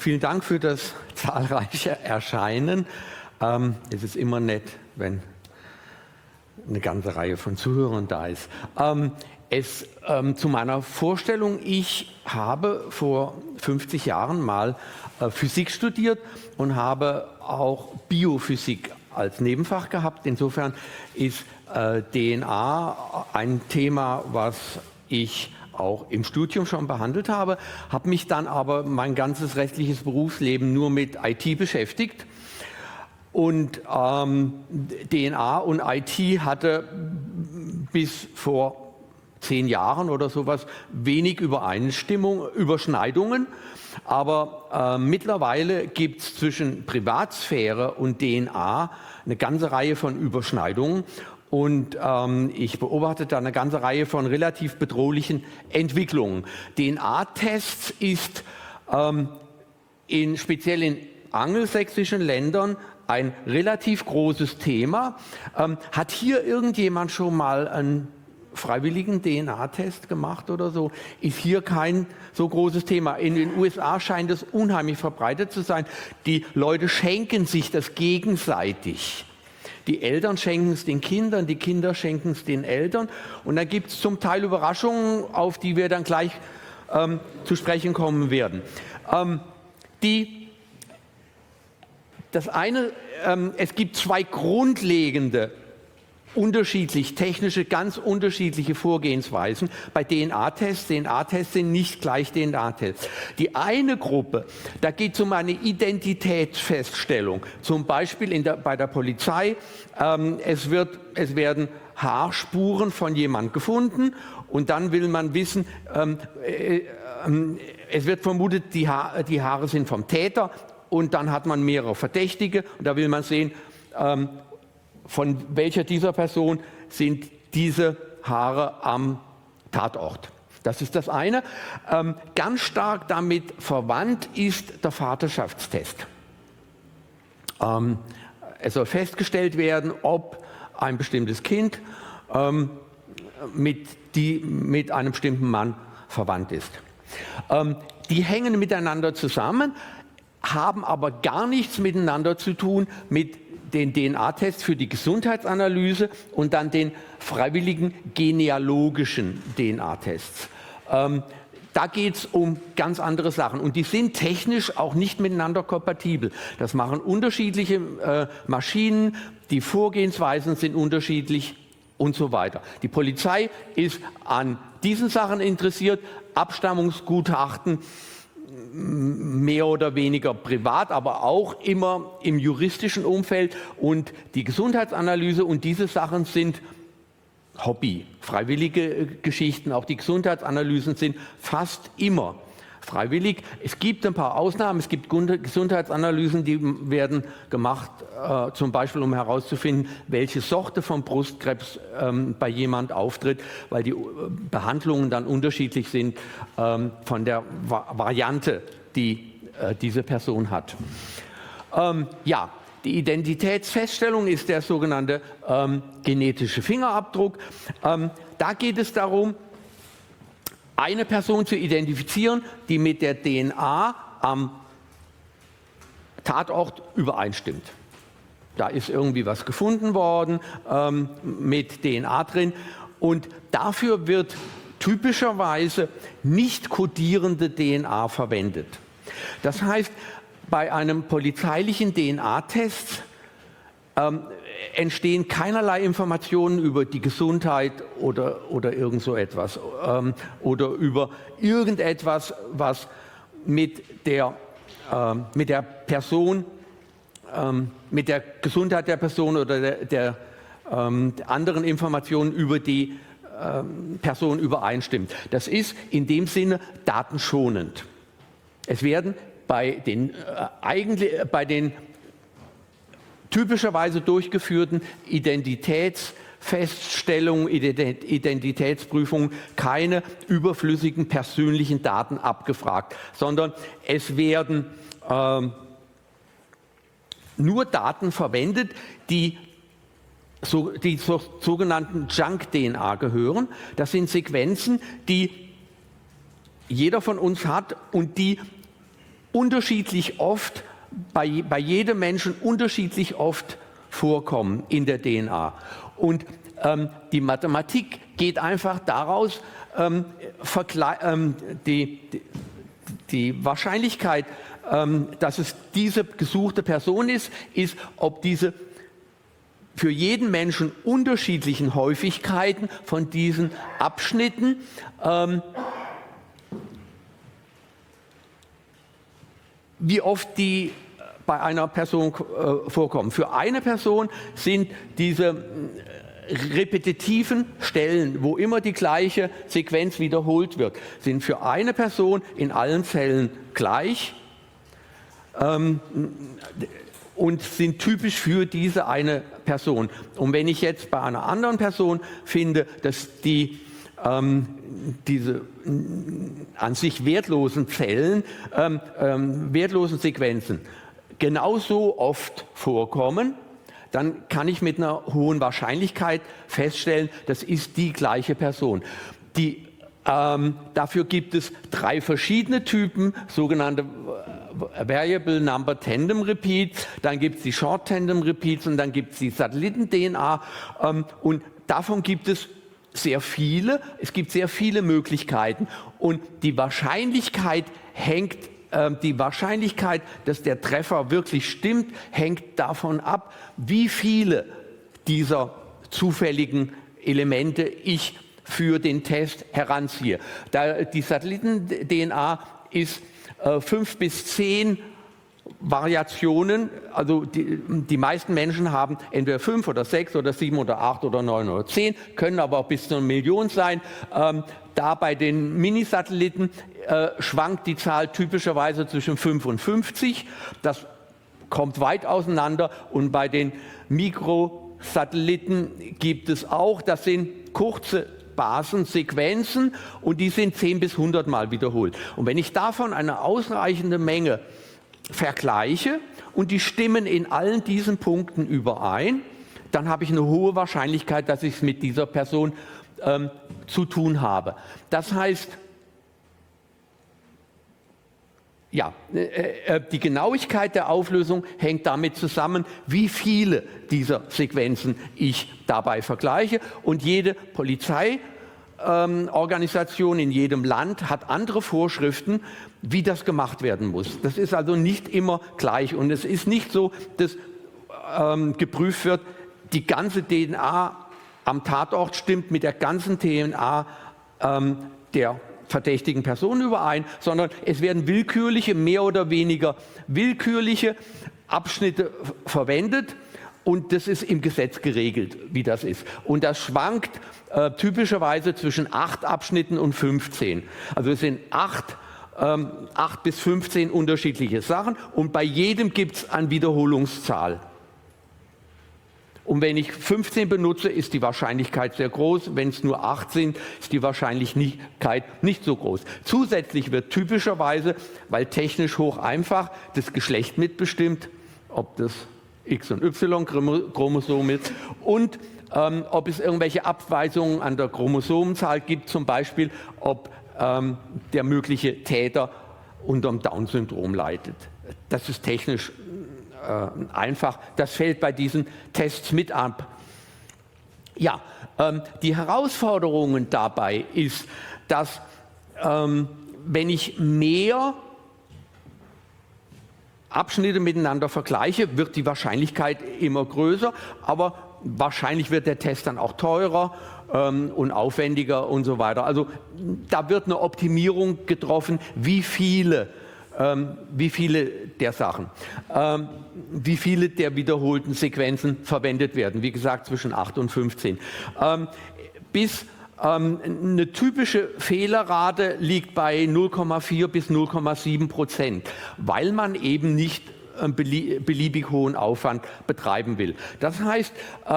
Vielen Dank für das zahlreiche Erscheinen. Es ist immer nett, wenn eine ganze Reihe von Zuhörern da ist. Zu meiner Vorstellung: Ich habe vor 50 Jahren mal Physik studiert und habe auch Biophysik als Nebenfach gehabt. Insofern ist DNA ein Thema, was ich auch im Studium schon behandelt habe mich dann aber mein ganzes restliches Berufsleben nur mit IT beschäftigt. Und DNA und IT hatte bis vor 10 Jahren oder sowas wenig Überschneidungen. Aber mittlerweile gibt es zwischen Privatsphäre und DNA eine ganze Reihe von Überschneidungen. Und ich beobachte da eine ganze Reihe von relativ bedrohlichen Entwicklungen. DNA-Tests ist speziell in angelsächsischen Ländern ein relativ großes Thema. Hat hier irgendjemand schon mal einen freiwilligen DNA-Test gemacht oder so? Ist hier kein so großes Thema. In den USA scheint es unheimlich verbreitet zu sein. Die Leute schenken sich das gegenseitig. Die Eltern schenken es den Kindern, die Kinder schenken es den Eltern. Und da gibt es zum Teil Überraschungen, auf die wir dann gleich zu sprechen kommen werden. Es gibt zwei grundlegende, ganz unterschiedliche Vorgehensweisen bei DNA-Tests. DNA-Tests sind nicht gleich DNA-Tests. Die eine Gruppe, da geht es um eine Identitätsfeststellung. Zum Beispiel bei der Polizei. Es werden Haarspuren von jemand gefunden und dann will man wissen, es wird vermutet, die Haare sind vom Täter, und dann hat man mehrere Verdächtige und da will man sehen, von welcher dieser Person sind diese Haare am Tatort. Das ist das eine. Ganz stark damit verwandt ist der Vaterschaftstest. Es soll festgestellt werden, ob ein bestimmtes Kind mit einem bestimmten Mann verwandt ist. Die hängen miteinander zusammen, haben aber gar nichts miteinander zu tun mit den DNA-Tests für die Gesundheitsanalyse und dann den freiwilligen genealogischen DNA-Tests. Da geht es um ganz andere Sachen und die sind technisch auch nicht miteinander kompatibel. Das machen unterschiedliche Maschinen, die Vorgehensweisen sind unterschiedlich und so weiter. Die Polizei ist an diesen Sachen interessiert, Abstammungsgutachten mehr oder weniger privat, aber auch immer im juristischen Umfeld, und die Gesundheitsanalyse und diese Sachen sind Hobby, freiwillige Geschichten. Auch die Gesundheitsanalysen sind fast immer freiwillig. Es gibt ein paar Ausnahmen. Es gibt Gesundheitsanalysen, die werden gemacht, zum Beispiel um herauszufinden, welche Sorte von Brustkrebs bei jemand auftritt, weil die Behandlungen dann unterschiedlich sind von der Variante, die diese Person hat. Die Identitätsfeststellung ist der sogenannte genetische Fingerabdruck. Da geht es darum, eine Person zu identifizieren, die mit der DNA am Tatort übereinstimmt. Da ist irgendwie was gefunden worden mit DNA drin, und dafür wird typischerweise nicht kodierende DNA verwendet. Das heißt, bei einem polizeilichen DNA-Test entstehen keinerlei Informationen über die Gesundheit oder irgend so etwas oder über irgendetwas, was mit der Person, mit der Gesundheit der Person oder der anderen Informationen über die Person übereinstimmt. Das ist in dem Sinne datenschonend. Es werden bei den typischerweise durchgeführten Identitätsfeststellungen, Identitätsprüfungen keine überflüssigen persönlichen Daten abgefragt, sondern es werden nur Daten verwendet, die zur sogenannten Junk-DNA gehören. Das sind Sequenzen, die jeder von uns hat und die unterschiedlich oft, bei jedem Menschen unterschiedlich oft vorkommen in der DNA. Und die Mathematik geht einfach daraus, die Wahrscheinlichkeit, dass es diese gesuchte Person ist, ob diese für jeden Menschen unterschiedlichen Häufigkeiten von diesen Abschnitten wie oft die bei einer Person vorkommen. Für eine Person sind diese repetitiven Stellen, wo immer die gleiche Sequenz wiederholt wird, sind für eine Person in allen Fällen gleich und sind typisch für diese eine Person. Und wenn ich jetzt bei einer anderen Person finde, dass diese an sich wertlosen Zellen, wertlosen Sequenzen genauso oft vorkommen, dann kann ich mit einer hohen Wahrscheinlichkeit feststellen, das ist die gleiche Person. Dafür gibt es 3 verschiedene Typen, sogenannte Variable Number Tandem Repeats, dann gibt es die Short Tandem Repeats und dann gibt es die Satelliten-DNA und davon gibt es sehr viele. Es gibt sehr viele Möglichkeiten und die Wahrscheinlichkeit, dass der Treffer wirklich stimmt, hängt davon ab, wie viele dieser zufälligen Elemente ich für den Test heranziehe. Die Satelliten-DNA ist 5 bis 10 Variationen, also die meisten Menschen haben entweder 5 oder 6 oder 7 oder 8 oder 9 oder 10, können aber auch bis zu 1 Million sein. Da bei den Minisatelliten schwankt die Zahl typischerweise zwischen 5 und 50. Das kommt weit auseinander. Und bei den Mikrosatelliten gibt es auch, das sind kurze Basensequenzen und die sind 10 bis 100 Mal wiederholt. Und wenn ich davon eine ausreichende Menge vergleiche und die stimmen in allen diesen Punkten überein, dann habe ich eine hohe Wahrscheinlichkeit, dass ich es mit dieser Person zu tun habe. Das heißt, ja, die Genauigkeit der Auflösung hängt damit zusammen, wie viele dieser Sequenzen ich dabei vergleiche. Und jede Polizeiorganisation in jedem Land hat andere Vorschriften, wie das gemacht werden muss. Das ist also nicht immer gleich. Und es ist nicht so, dass geprüft wird, die ganze DNA am Tatort stimmt mit der ganzen DNA der verdächtigen Person überein, sondern es werden willkürliche, mehr oder weniger willkürliche Abschnitte verwendet und das ist im Gesetz geregelt, wie das ist. Und das schwankt typischerweise zwischen 8 Abschnitten und 15. Also es sind 8 bis 15 unterschiedliche Sachen und bei jedem gibt es eine Wiederholungszahl. Und wenn ich 15 benutze, ist die Wahrscheinlichkeit sehr groß. Wenn es nur 8 sind, ist die Wahrscheinlichkeit nicht so groß. Zusätzlich wird typischerweise, weil technisch hoch einfach, das Geschlecht mitbestimmt, ob das X- und Y-Chromosom ist und ob es irgendwelche Abweichungen an der Chromosomenzahl gibt, zum Beispiel ob der mögliche Täter unter dem Down-Syndrom leidet. Das ist technisch einfach, das fällt bei diesen Tests mit ab. Ja, die Herausforderungen dabei ist, dass wenn ich mehr Abschnitte miteinander vergleiche, wird die Wahrscheinlichkeit immer größer, aber wahrscheinlich wird der Test dann auch teurer und aufwendiger und so weiter. Also da wird eine Optimierung getroffen, wie viele der Sachen, wie viele der wiederholten Sequenzen verwendet werden. Wie gesagt, zwischen 8 und 15. Eine typische Fehlerrate liegt bei 0,4 bis 0,7%, weil man eben nicht beliebig hohen Aufwand betreiben will. Das heißt,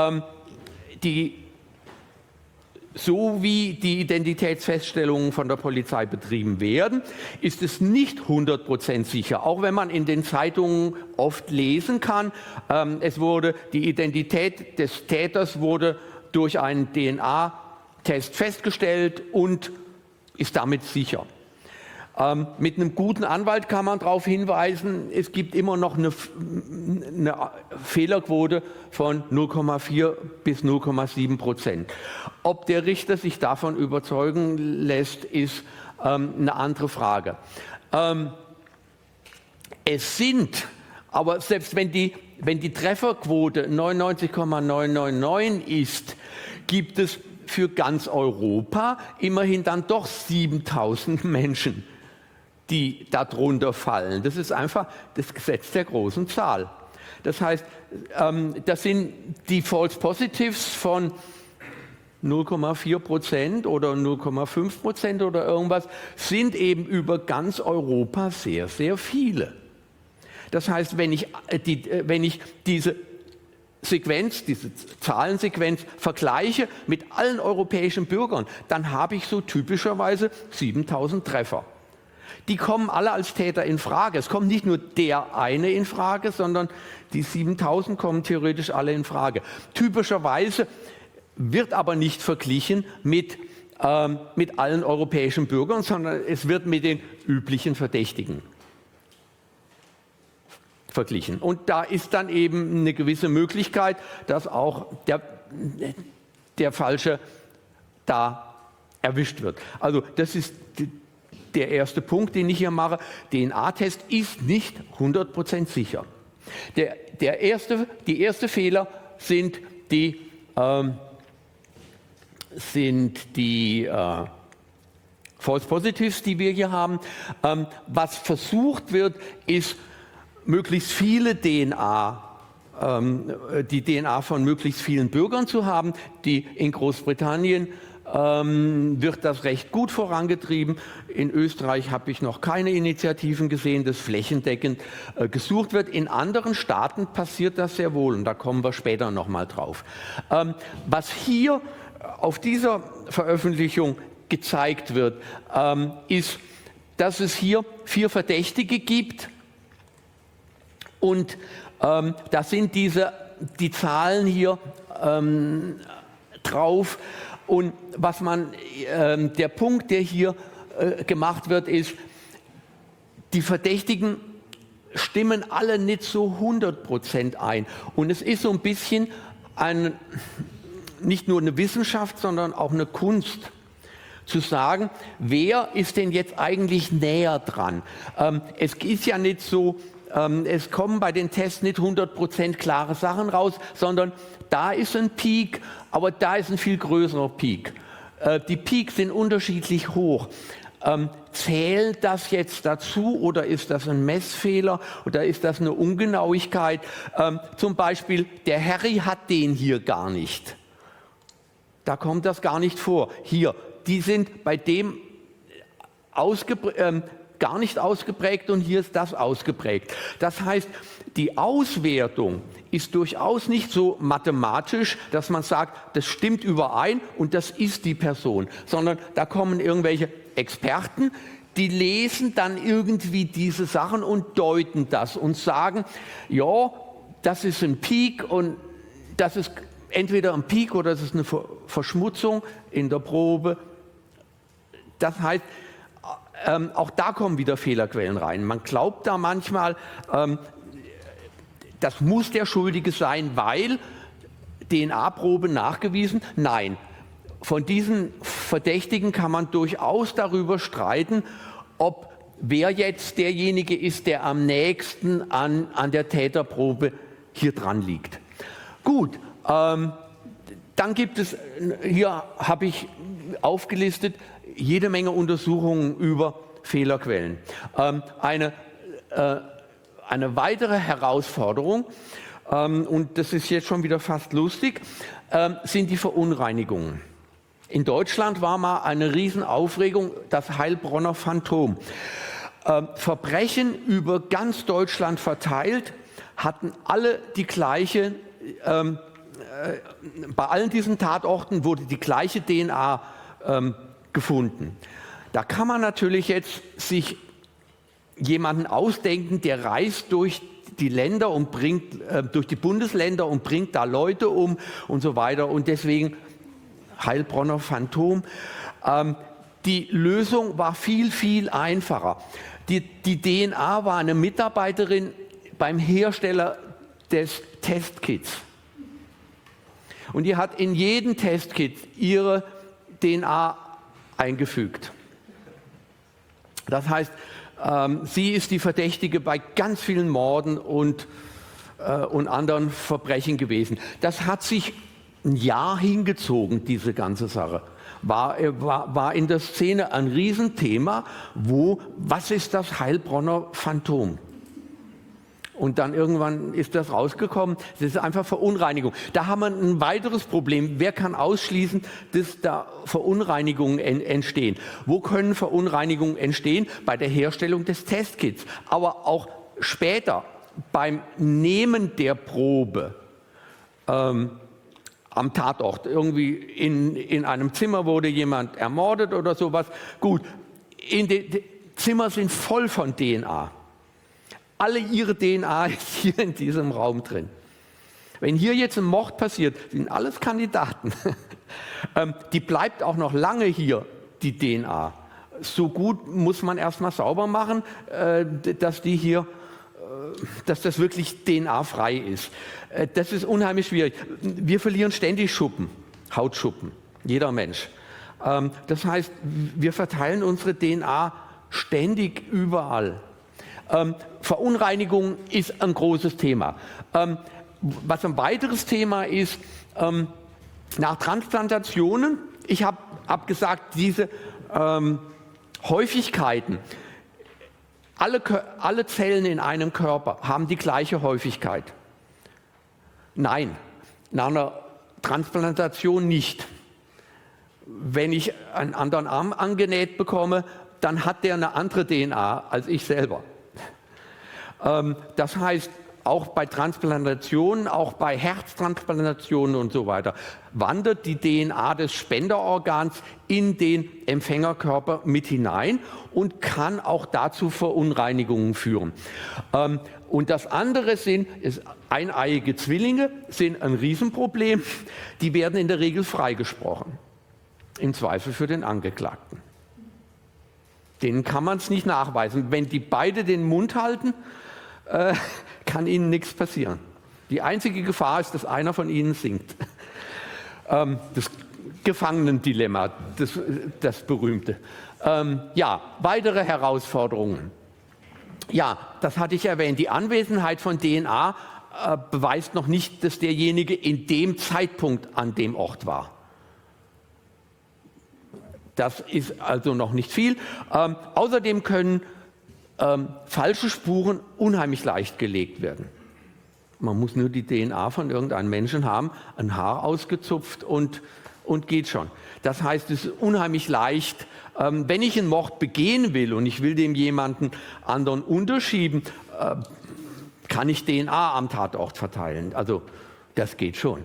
so wie die Identitätsfeststellungen von der Polizei betrieben werden, ist es nicht 100% sicher. Auch wenn man in den Zeitungen oft lesen kann, die Identität des Täters wurde durch einen DNA-Test festgestellt und ist damit sicher. Mit einem guten Anwalt kann man darauf hinweisen, es gibt immer noch eine Fehlerquote von 0,4 bis 0,7%. Ob der Richter sich davon überzeugen lässt, ist eine andere Frage. Es sind, aber selbst wenn die Trefferquote 99,999 ist, gibt es für ganz Europa immerhin dann doch 7.000 Menschen, die darunter fallen. Das ist einfach das Gesetz der großen Zahl. Das heißt, das sind die False Positives von 0,4% oder 0,5% oder irgendwas, sind eben über ganz Europa sehr, sehr viele. Das heißt, wenn ich diese Sequenz, diese Zahlensequenz vergleiche mit allen europäischen Bürgern, dann habe ich so typischerweise 7.000 Treffer. Die kommen alle als Täter in Frage. Es kommt nicht nur der eine in Frage, sondern die 7.000 kommen theoretisch alle in Frage. Typischerweise wird aber nicht verglichen mit allen europäischen Bürgern, sondern es wird mit den üblichen Verdächtigen verglichen. Und da ist dann eben eine gewisse Möglichkeit, dass auch der Falsche da erwischt wird. Also das ist der erste Punkt, den ich hier mache. DNA-Test ist nicht 100% sicher. Die erste Fehler sind die False Positives, die wir hier haben. Was versucht wird, ist, möglichst viele die DNA von möglichst vielen Bürgern zu haben. In Großbritannien wird das recht gut vorangetrieben. In Österreich habe ich noch keine Initiativen gesehen, dass flächendeckend gesucht wird. In anderen Staaten passiert das sehr wohl und da kommen wir später noch mal drauf. Was hier auf dieser Veröffentlichung gezeigt wird, ist, dass es hier 4 Verdächtige gibt und da sind die Zahlen hier drauf. Und der Punkt, der hier gemacht wird, ist, die Verdächtigen stimmen alle nicht so 100% ein. Und es ist so ein bisschen nicht nur eine Wissenschaft, sondern auch eine Kunst, zu sagen, wer ist denn jetzt eigentlich näher dran? Es ist ja nicht so, es kommen bei den Tests nicht 100% klare Sachen raus, sondern da ist ein Peak, aber da ist ein viel größerer Peak. Die Peaks sind unterschiedlich hoch. Zählt das jetzt dazu oder ist das ein Messfehler oder ist das eine Ungenauigkeit? Zum Beispiel, der Harry hat den hier gar nicht. Da kommt das gar nicht vor. Hier, die sind bei dem gar nicht ausgeprägt und hier ist das ausgeprägt. Das heißt, die Auswertung ist durchaus nicht so mathematisch, dass man sagt, das stimmt überein und das ist die Person, sondern da kommen irgendwelche Experten, die lesen dann irgendwie diese Sachen und deuten das und sagen, ja, das ist ein Peak und das ist entweder ein Peak oder das ist eine Verschmutzung in der Probe. Das heißt, auch da kommen wieder Fehlerquellen rein. Man glaubt da manchmal, das muss der Schuldige sein, weil DNA-Probe nachgewiesen. Nein, von diesen Verdächtigen kann man durchaus darüber streiten, wer jetzt derjenige ist, der am nächsten an der Täterprobe hier dran liegt. Gut, dann gibt es, hier habe ich aufgelistet, jede Menge Untersuchungen über Fehlerquellen. Eine weitere Herausforderung, und das ist jetzt schon wieder fast lustig, sind die Verunreinigungen. In Deutschland war mal eine Riesenaufregung, das Heilbronner Phantom. Verbrechen über ganz Deutschland verteilt, hatten alle die gleiche, bei allen diesen Tatorten wurde die gleiche DNA gefunden. Da kann man natürlich jetzt sich jemanden ausdenken, der reist durch die Länder und bringt, durch die Bundesländer und bringt da Leute um und so weiter. Und deswegen Heilbronner Phantom. die Lösung war viel, viel einfacher. Die DNA war eine Mitarbeiterin beim Hersteller des Testkits. Und die hat in jeden Testkit ihre DNA eingefügt. Das heißt, sie ist die Verdächtige bei ganz vielen Morden und anderen Verbrechen gewesen. Das hat sich ein Jahr hingezogen, diese ganze Sache. War in der Szene ein Riesenthema, was ist das Heilbronner Phantom? Und dann irgendwann ist das rausgekommen. Das ist einfach Verunreinigung. Da haben wir ein weiteres Problem. Wer kann ausschließen, dass da Verunreinigungen entstehen? Wo können Verunreinigungen entstehen? Bei der Herstellung des Testkits. Aber auch später beim Nehmen der Probe am Tatort. Irgendwie in einem Zimmer wurde jemand ermordet oder sowas. Gut, die Zimmer sind voll von DNA. Alle ihre DNA ist hier in diesem Raum drin. Wenn hier jetzt ein Mord passiert, sind alles Kandidaten. Die bleibt auch noch lange hier, die DNA. So gut muss man erstmal sauber machen, dass das wirklich DNA-frei ist. Das ist unheimlich schwierig. Wir verlieren ständig Schuppen, Hautschuppen, jeder Mensch. Das heißt, wir verteilen unsere DNA ständig überall. Verunreinigung ist ein großes Thema. Was ein weiteres Thema ist, nach Transplantationen, ich habe gesagt, diese Häufigkeiten, alle Zellen in einem Körper haben die gleiche Häufigkeit. Nein, nach einer Transplantation nicht. Wenn ich einen anderen Arm angenäht bekomme, dann hat der eine andere DNA als ich selber. Das heißt, auch bei Transplantationen, auch bei Herztransplantationen und so weiter, wandert die DNA des Spenderorgans in den Empfängerkörper mit hinein und kann auch dazu Verunreinigungen führen. Und das andere ist eineiige Zwillinge, sind ein Riesenproblem. Die werden in der Regel freigesprochen, im Zweifel für den Angeklagten. Denen kann man es nicht nachweisen. Wenn die beide den Mund halten, kann ihnen nichts passieren. Die einzige Gefahr ist, dass einer von ihnen singt. Das Gefangenendilemma, das berühmte. Ja, weitere Herausforderungen. Ja, das hatte ich erwähnt. Die Anwesenheit von DNA beweist noch nicht, dass derjenige in dem Zeitpunkt an dem Ort war. Das ist also noch nicht viel. Außerdem können falsche Spuren unheimlich leicht gelegt werden. Man muss nur die DNA von irgendeinem Menschen haben, ein Haar ausgezupft und geht schon. Das heißt, es ist unheimlich leicht, wenn ich einen Mord begehen will und ich will dem jemanden anderen unterschieben, kann ich DNA am Tatort verteilen. Also das geht schon.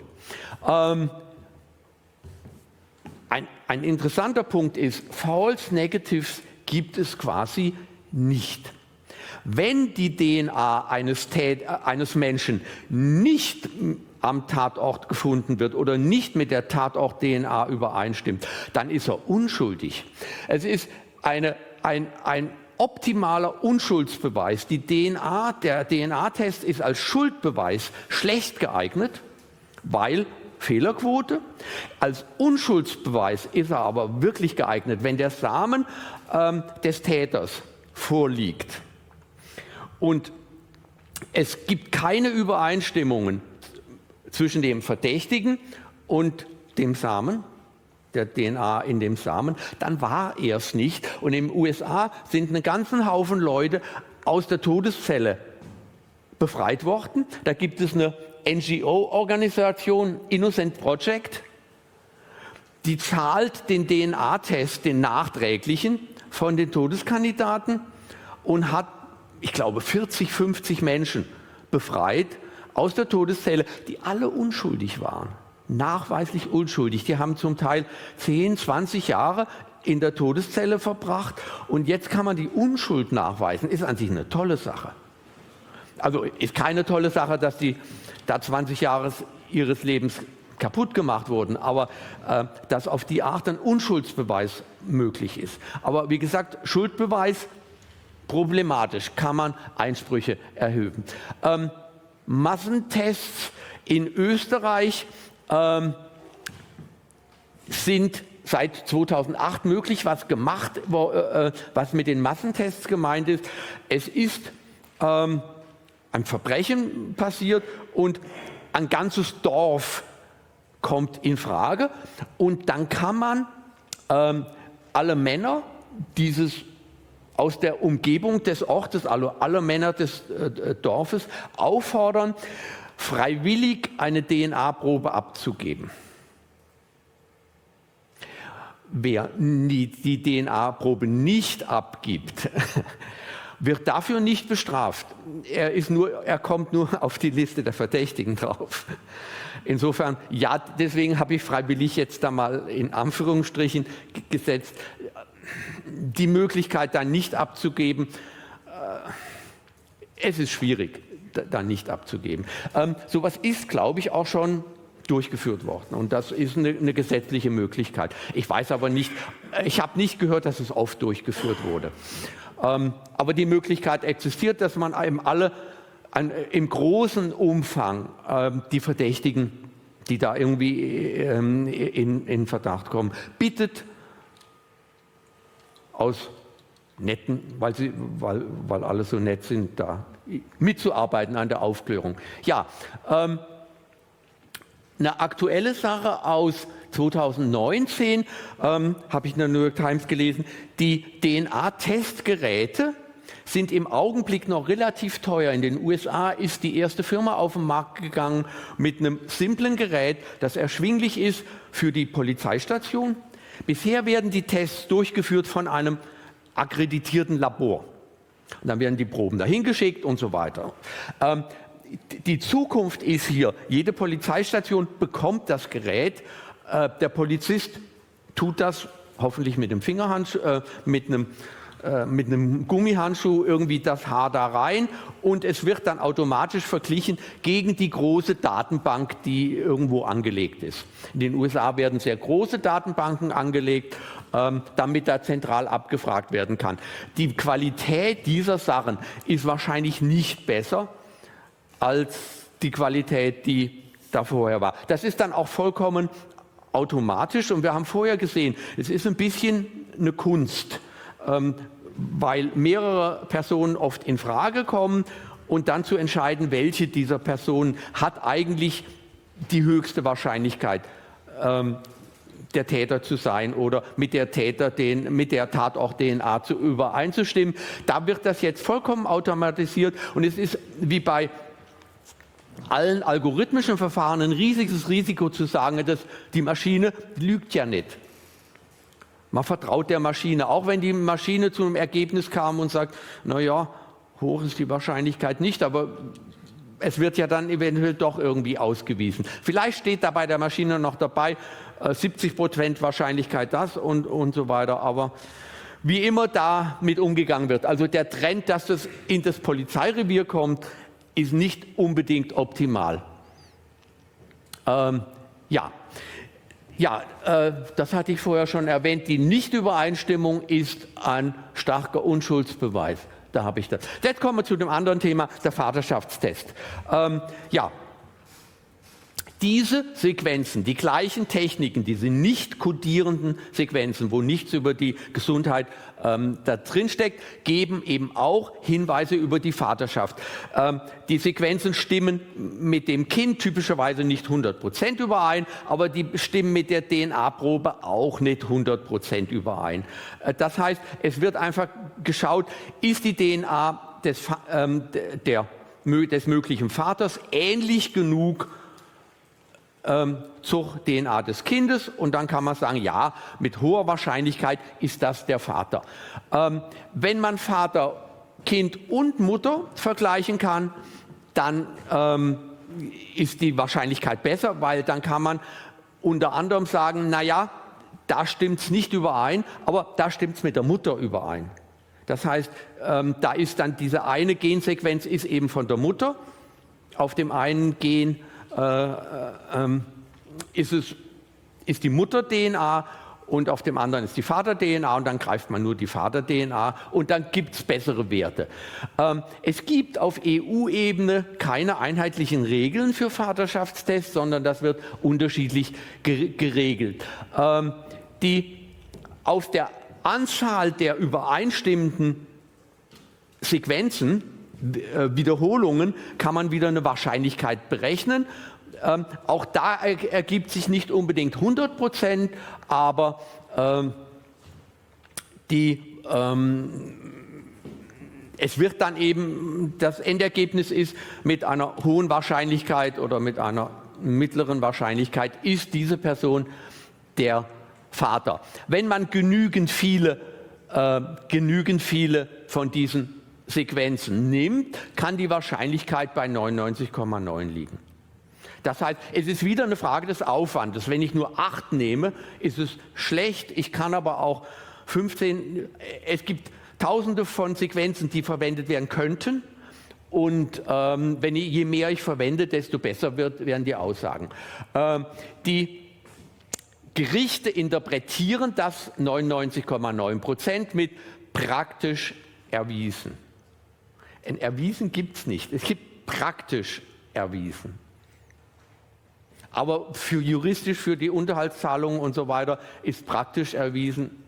Ein interessanter Punkt ist, False Negatives gibt es quasi nicht. Wenn die DNA eines Menschen nicht am Tatort gefunden wird oder nicht mit der Tatort-DNA übereinstimmt, dann ist er unschuldig. Es ist ein optimaler Unschuldsbeweis. Der DNA-Test ist als Schuldbeweis schlecht geeignet, weil Fehlerquote. Als Unschuldsbeweis ist er aber wirklich geeignet, wenn der Samen des Täters vorliegt und es gibt keine Übereinstimmungen zwischen dem Verdächtigen und dem Samen, der DNA in dem Samen, dann war er es nicht. Und in den USA sind einen ganzen Haufen Leute aus der Todeszelle befreit worden. Da gibt es eine NGO-Organisation, Innocent Project, die zahlt den DNA-Test, den nachträglichen, von den Todeskandidaten und hat, ich glaube, 40, 50 Menschen befreit aus der Todeszelle, die alle unschuldig waren. Nachweislich unschuldig. Die haben zum Teil 10, 20 Jahre in der Todeszelle verbracht und jetzt kann man die Unschuld nachweisen. Ist an sich eine tolle Sache. Also ist keine tolle Sache, dass die da 20 Jahre ihres Lebens kaputt gemacht wurden, aber dass auf die Art ein Unschuldsbeweis möglich ist. Aber wie gesagt, Schuldbeweis problematisch, kann man Einsprüche erheben. Massentests in Österreich sind seit 2008 möglich, was gemacht, was mit den Massentests gemeint ist. Es ist ein Verbrechen passiert und ein ganzes Dorf kommt in Frage und dann kann man alle Männer aus der Umgebung des Ortes, also alle Männer des Dorfes auffordern, freiwillig eine DNA-Probe abzugeben. Wer die DNA-Probe nicht abgibt, wird dafür nicht bestraft. Er kommt nur auf die Liste der Verdächtigen drauf. Insofern, ja, deswegen habe ich freiwillig jetzt da mal in Anführungsstrichen gesetzt, die Möglichkeit, da nicht abzugeben. Es ist schwierig, da nicht abzugeben. Sowas ist, glaube ich, auch schon durchgeführt worden. Und das ist eine gesetzliche Möglichkeit. Ich weiß aber nicht, ich habe nicht gehört, dass es oft durchgeführt wurde. Aber die Möglichkeit existiert, dass man eben alle im großen Umfang die Verdächtigen, die da irgendwie in Verdacht kommen, bittet, aus netten, weil alle so nett sind, da mitzuarbeiten an der Aufklärung. Ja, eine aktuelle Sache aus 2019 habe ich in der New York Times gelesen. Die DNA-Testgeräte sind im Augenblick noch relativ teuer. In den USA ist die erste Firma auf den Markt gegangen mit einem simplen Gerät, das erschwinglich ist für die Polizeistation. Bisher werden die Tests durchgeführt von einem akkreditierten Labor. Und dann werden die Proben dahin geschickt und so weiter. Die Zukunft ist hier, jede Polizeistation bekommt das Gerät. Der Polizist tut das hoffentlich mit einem Fingerhandschuh, mit einem Gummihandschuh irgendwie das Haar da rein und es wird dann automatisch verglichen gegen die große Datenbank, die irgendwo angelegt ist. In den USA werden sehr große Datenbanken angelegt, damit da zentral abgefragt werden kann. Die Qualität dieser Sachen ist wahrscheinlich nicht besser als die Qualität, die da vorher war. Das ist dann auch vollkommen automatisch und wir haben vorher gesehen, es ist ein bisschen eine Kunst, weil mehrere Personen oft in Frage kommen und dann zu entscheiden, welche dieser Personen hat eigentlich die höchste Wahrscheinlichkeit, der Täter zu sein oder mit der Tatort-DNA übereinzustimmen. Da wird das jetzt vollkommen automatisiert und es ist wie bei allen algorithmischen Verfahren ein riesiges Risiko zu sagen, dass die Maschine lügt ja nicht. Man vertraut der Maschine, auch wenn die Maschine zu einem Ergebnis kam und sagt, naja, hoch ist die Wahrscheinlichkeit nicht, aber es wird ja dann eventuell doch irgendwie ausgewiesen. Vielleicht steht da bei der Maschine noch dabei, 70% Wahrscheinlichkeit das und so weiter, aber wie immer damit umgegangen wird. Also der Trend, dass das in das Polizeirevier kommt, ist nicht unbedingt optimal. Das hatte ich vorher schon erwähnt. Die Nichtübereinstimmung ist ein starker Unschuldsbeweis. Da habe ich das. Jetzt kommen wir zu dem anderen Thema, der Vaterschaftstest. Diese Sequenzen, die gleichen Techniken, diese nicht kodierenden Sequenzen, wo nichts über die Gesundheit da drin steckt, geben eben auch Hinweise über die Vaterschaft. Die Sequenzen stimmen mit dem Kind typischerweise nicht 100% überein, aber die stimmen mit der DNA-Probe auch nicht 100% überein. Das heißt, es wird einfach geschaut, ist die DNA des möglichen Vaters ähnlich genug zur DNA des Kindes und dann kann man sagen, ja, mit hoher Wahrscheinlichkeit ist das der Vater. Wenn man Vater, Kind und Mutter vergleichen kann, dann ist die Wahrscheinlichkeit besser, weil dann kann man unter anderem sagen, naja, da stimmt es nicht überein, aber da stimmt es mit der Mutter überein. Das heißt, da ist dann diese eine Gensequenz ist eben von der Mutter auf dem einen Gen ist die Mutter-DNA und auf dem anderen ist die Vater-DNA und dann greift man nur die Vater-DNA und dann gibt es bessere Werte. Es gibt auf EU-Ebene keine einheitlichen Regeln für Vaterschaftstests, sondern das wird unterschiedlich geregelt. Aus der Anzahl der übereinstimmenden Sequenzen, Wiederholungen, kann man wieder eine Wahrscheinlichkeit berechnen. Auch da ergibt sich nicht unbedingt 100%, aber es wird dann eben, das Endergebnis ist, mit einer hohen Wahrscheinlichkeit oder mit einer mittleren Wahrscheinlichkeit ist diese Person der Vater. Wenn man genügend viele von diesen Sequenzen nimmt, kann die Wahrscheinlichkeit bei 99,9 liegen. Das heißt, es ist wieder eine Frage des Aufwandes. Wenn ich nur 8 nehme, ist es schlecht. Ich kann aber auch 15, es gibt Tausende von Sequenzen, die verwendet werden könnten. Und je mehr ich verwende, desto besser werden die Aussagen. Die Gerichte interpretieren das 99,9% mit praktisch erwiesen. Ein erwiesen gibt es nicht. Es gibt praktisch erwiesen. Aber juristisch für die Unterhaltszahlungen und so weiter ist praktisch erwiesen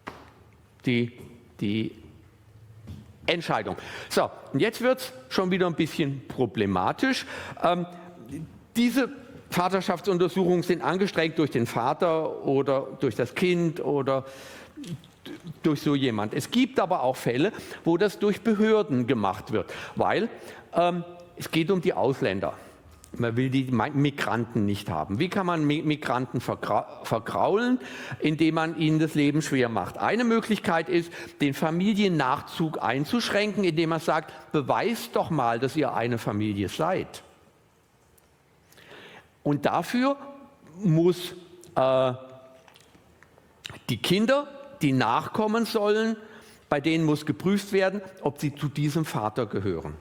die Entscheidung. So, und jetzt wird es schon wieder ein bisschen problematisch. Diese Vaterschaftsuntersuchungen sind angestrengt durch den Vater oder durch das Kind oder durch so jemand. Es gibt aber auch Fälle, wo das durch Behörden gemacht wird, weil es geht um die Ausländer. Man will die Migranten nicht haben. Wie kann man Migranten vergraulen? Indem man ihnen das Leben schwer macht. Eine Möglichkeit ist, den Familiennachzug einzuschränken, indem man sagt, beweist doch mal, dass ihr eine Familie seid. Und dafür muss die Kinder, die nachkommen sollen, bei denen muss geprüft werden, ob sie zu diesem Vater gehören.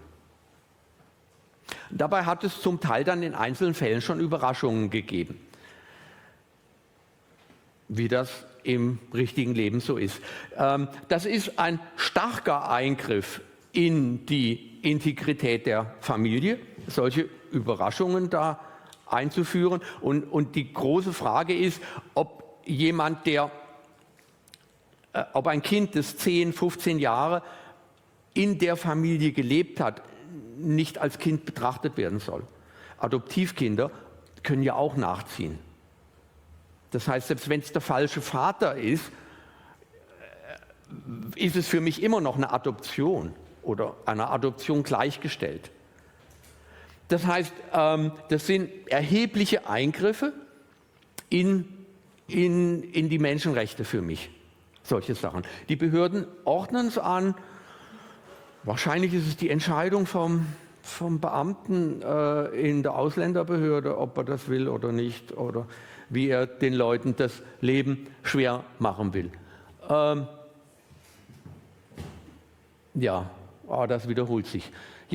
Dabei hat es zum Teil dann in einzelnen Fällen schon Überraschungen gegeben, wie das im richtigen Leben so ist. Das ist ein starker Eingriff in die Integrität der Familie, solche Überraschungen da einzuführen. Und die große Frage ist, ob ein Kind, das 10, 15 Jahre in der Familie gelebt hat, nicht als Kind betrachtet werden soll. Adoptivkinder können ja auch nachziehen. Das heißt, selbst wenn es der falsche Vater ist, ist es für mich immer noch eine Adoption oder einer Adoption gleichgestellt. Das heißt, das sind erhebliche Eingriffe in die Menschenrechte für mich, solche Sachen. Die Behörden ordnen es an. Wahrscheinlich ist es die Entscheidung vom Beamten in der Ausländerbehörde, ob er das will oder nicht, oder wie er den Leuten das Leben schwer machen will. Das wiederholt sich.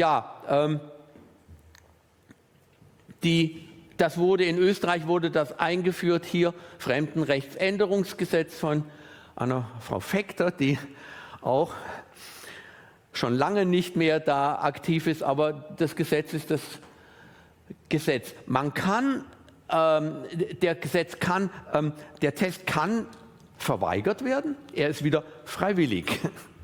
In Österreich wurde das eingeführt hier, Fremdenrechtsänderungsgesetz von einer Frau Fekter, die auch schon lange nicht mehr da aktiv ist, aber das Gesetz ist das Gesetz. Der Test kann verweigert werden, er ist wieder freiwillig.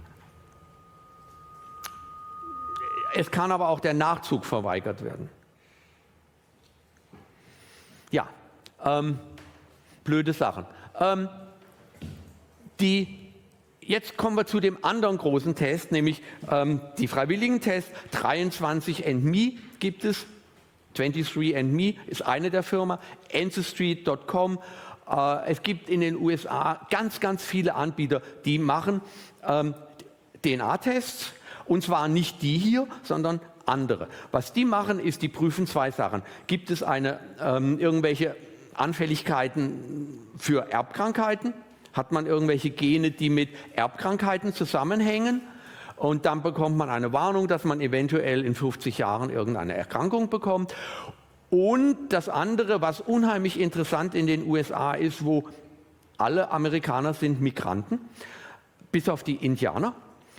Es kann aber auch der Nachzug verweigert werden. Blöde Sachen. Jetzt kommen wir zu dem anderen großen Test, nämlich die freiwilligen Tests. 23andMe gibt es. 23andMe ist eine der Firmen. Ancestry.com. Es gibt in den USA ganz, ganz viele Anbieter, die machen DNA-Tests. Und zwar nicht die hier, sondern andere. Was die machen, ist, die prüfen 2 Sachen. Gibt es irgendwelche Anfälligkeiten für Erbkrankheiten? Hat man irgendwelche Gene, die mit Erbkrankheiten zusammenhängen? Und dann bekommt man eine Warnung, dass man eventuell in 50 Jahren irgendeine Erkrankung bekommt. Und das andere, was unheimlich interessant in den USA ist, wo alle Amerikaner sind Migranten, bis auf die Indianer,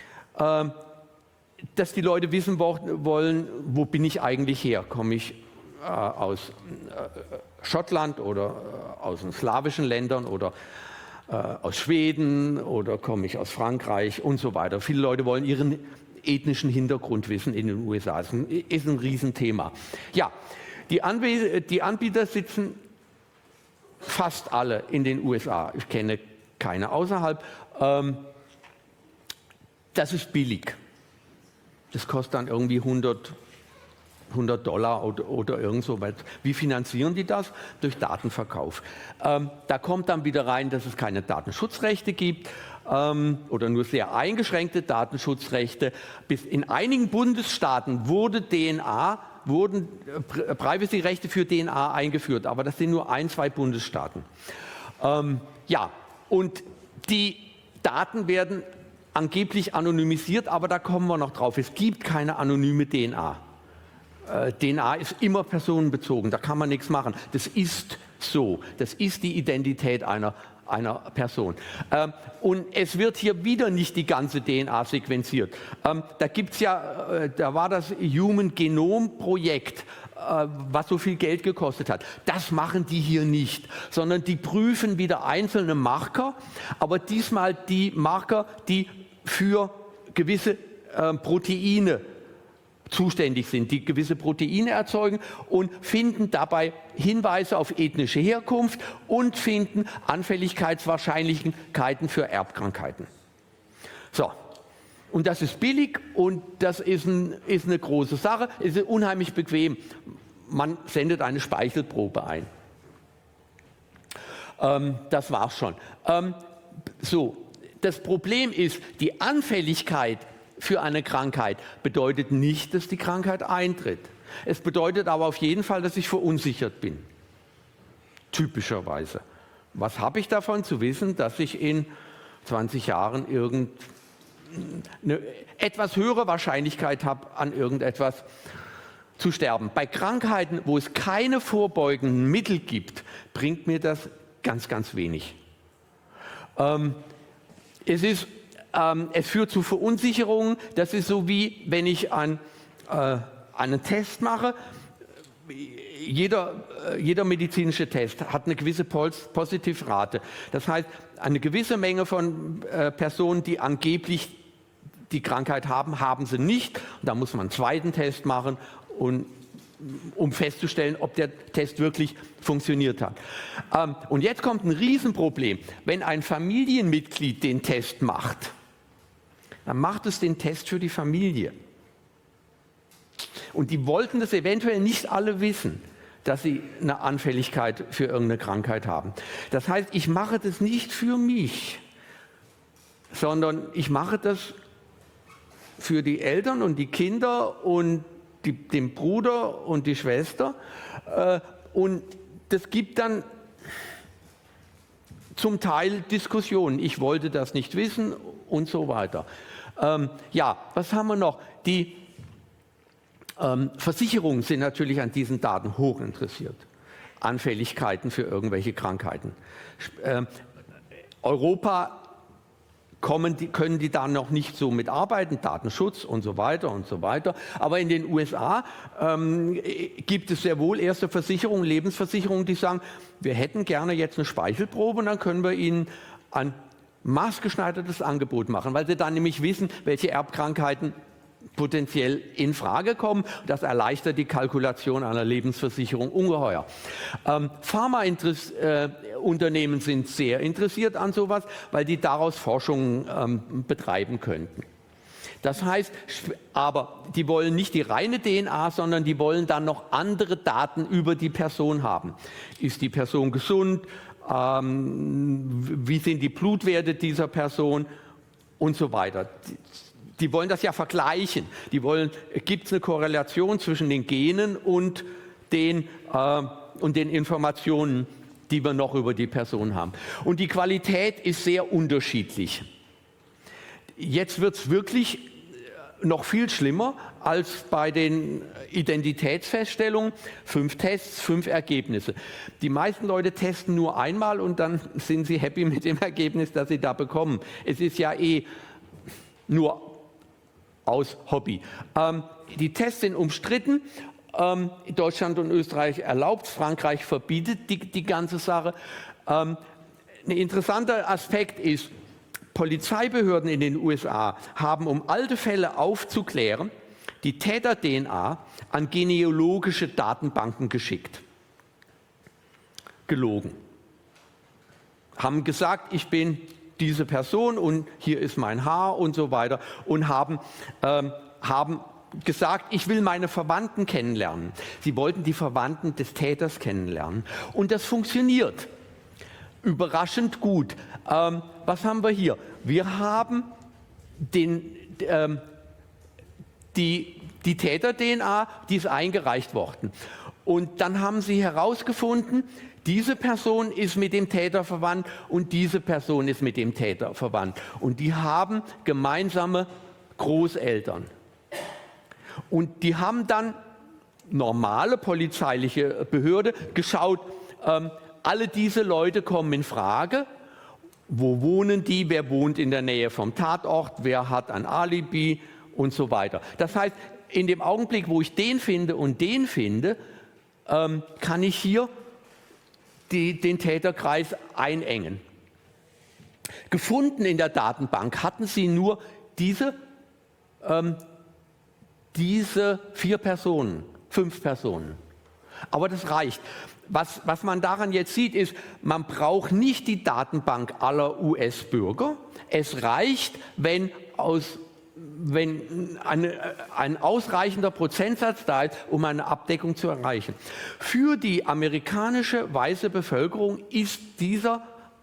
dass die Leute wissen wollen, wo bin ich eigentlich her? Komme ich aus Schottland oder aus den slawischen Ländern oder aus Schweden oder komme ich aus Frankreich und so weiter. Viele Leute wollen ihren ethnischen Hintergrund wissen in den USA. Das ist ein Riesenthema. Ja, die Anbieter sitzen fast alle in den USA. Ich kenne keine außerhalb. Das ist billig. Das kostet dann irgendwie $100 oder irgend so was. Wie finanzieren die das? Durch Datenverkauf. Da kommt dann wieder rein, dass es keine Datenschutzrechte gibt oder nur sehr eingeschränkte Datenschutzrechte. In einigen Bundesstaaten wurden Privacy-Rechte für DNA eingeführt, aber das sind nur 1, 2 Bundesstaaten. Ja, und die Daten werden angeblich anonymisiert, aber da kommen wir noch drauf. Es gibt keine anonyme DNA. DNA ist immer personenbezogen, da kann man nichts machen. Das ist so, das ist die Identität einer Person. Und es wird hier wieder nicht die ganze DNA sequenziert. Da war das Human Genome Projekt, was so viel Geld gekostet hat. Das machen die hier nicht, sondern die prüfen wieder einzelne Marker, aber diesmal die Marker, die für gewisse Proteine zuständig sind, die gewisse Proteine erzeugen und finden dabei Hinweise auf ethnische Herkunft und finden Anfälligkeitswahrscheinlichkeiten für Erbkrankheiten. So, und das ist billig und das ist eine große Sache, ist unheimlich bequem. Man sendet eine Speichelprobe ein. Das war's schon. So, das Problem ist, die Anfälligkeit für eine Krankheit bedeutet nicht, dass die Krankheit eintritt. Es bedeutet aber auf jeden Fall, dass ich verunsichert bin. Typischerweise. Was habe ich davon zu wissen, dass ich in 20 Jahren eine etwas höhere Wahrscheinlichkeit habe, an irgendetwas zu sterben? Bei Krankheiten, wo es keine vorbeugenden Mittel gibt, bringt mir das ganz, ganz wenig. Es führt zu Verunsicherungen. Das ist so wie, wenn ich einen Test mache. Jeder medizinische Test hat eine gewisse Positivrate. Das heißt, eine gewisse Menge von Personen, die angeblich die Krankheit haben, haben sie nicht. Und da muss man einen zweiten Test machen, um festzustellen, ob der Test wirklich funktioniert hat. Und jetzt kommt ein Riesenproblem. Wenn ein Familienmitglied den Test macht, dann macht es den Test für die Familie. Und die wollten das eventuell nicht alle wissen, dass sie eine Anfälligkeit für irgendeine Krankheit haben. Das heißt, ich mache das nicht für mich, sondern ich mache das für die Eltern und die Kinder und den Bruder und die Schwester. Und das gibt dann zum Teil Diskussionen. Ich wollte das nicht wissen und so weiter. Ja, was haben wir noch? Die Versicherungen sind natürlich an diesen Daten hoch interessiert. Anfälligkeiten für irgendwelche Krankheiten. Europa können die da noch nicht so mitarbeiten, Datenschutz und so weiter und so weiter. Aber in den USA gibt es sehr wohl erste Versicherungen, Lebensversicherungen, die sagen, wir hätten gerne jetzt eine Speichelprobe und dann können wir Ihnen ein maßgeschneidertes Angebot machen, weil sie dann nämlich wissen, welche Erbkrankheiten potenziell in Frage kommen. Das erleichtert die Kalkulation einer Lebensversicherung ungeheuer. Pharmaunternehmen sind sehr interessiert an sowas, weil die daraus Forschungen betreiben könnten. Das heißt, aber die wollen nicht die reine DNA, sondern die wollen dann noch andere Daten über die Person haben. Ist die Person gesund? Wie sind die Blutwerte dieser Person? Und so weiter. Die wollen das ja vergleichen. Gibt es eine Korrelation zwischen den Genen und den Informationen, die wir noch über die Person haben. Und die Qualität ist sehr unterschiedlich. Jetzt wird es wirklich noch viel schlimmer als bei den Identitätsfeststellungen. 5 Tests, 5 Ergebnisse. Die meisten Leute testen nur einmal und dann sind sie happy mit dem Ergebnis, das sie da bekommen. Es ist ja nur aus Hobby. Die Tests sind umstritten. Deutschland und Österreich erlaubt, Frankreich verbietet die ganze Sache. Ein interessanter Aspekt ist, Polizeibehörden in den USA haben, um alte Fälle aufzuklären, die Täter-DNA an genealogische Datenbanken geschickt. Gelogen. Haben gesagt, ich bin diese Person und hier ist mein Haar und so weiter und haben gesagt, ich will meine Verwandten kennenlernen. Sie wollten die Verwandten des Täters kennenlernen. Und das funktioniert. Überraschend gut. Was haben wir hier? Wir haben die Täter-DNA, die ist eingereicht worden. Und dann haben sie herausgefunden, diese Person ist mit dem Täter verwandt und diese Person ist mit dem Täter verwandt. Und die haben gemeinsame Großeltern. Und die haben dann, normale polizeiliche Behörde, geschaut, alle diese Leute kommen in Frage. Wo wohnen die? Wer wohnt in der Nähe vom Tatort? Wer hat ein Alibi? Und so weiter. Das heißt, in dem Augenblick, wo ich den finde und den finde, kann ich hier den Täterkreis einengen. Gefunden in der Datenbank hatten sie nur diese 4 Personen, 5 Personen. Aber das reicht. Was man daran jetzt sieht, ist, man braucht nicht die Datenbank aller US-Bürger. Es reicht, wenn ein ausreichender Prozentsatz da ist, um eine Abdeckung zu erreichen. Für die amerikanische weiße Bevölkerung ist diese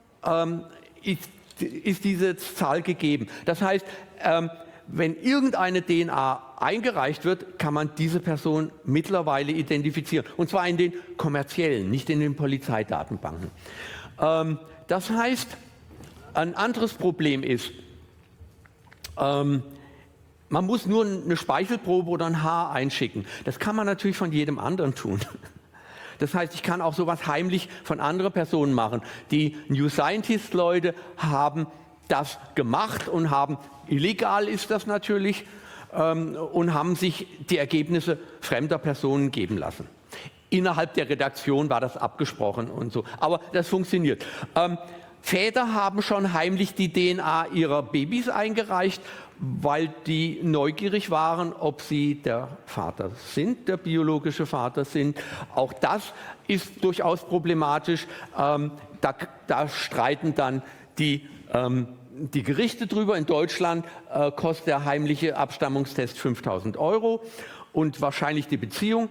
Zahl gegeben. Das heißt, wenn irgendeine DNA eingereicht wird, kann man diese Person mittlerweile identifizieren. Und zwar in den kommerziellen, nicht in den Polizeidatenbanken. Das heißt, ein anderes Problem ist, man muss nur eine Speichelprobe oder ein Haar einschicken. Das kann man natürlich von jedem anderen tun. Das heißt, ich kann auch sowas heimlich von anderen Personen machen. Die New Scientist-Leute haben das gemacht und haben, illegal ist das natürlich, und haben sich die Ergebnisse fremder Personen geben lassen. Innerhalb der Redaktion war das abgesprochen und so. Aber das funktioniert. Väter haben schon heimlich die DNA ihrer Babys eingereicht, weil die neugierig waren, ob sie der Vater sind, der biologische Vater sind. Auch das ist durchaus problematisch. Da streiten dann die Gerichte drüber. In Deutschland kostet der heimliche Abstammungstest 5.000 € und wahrscheinlich die Beziehung.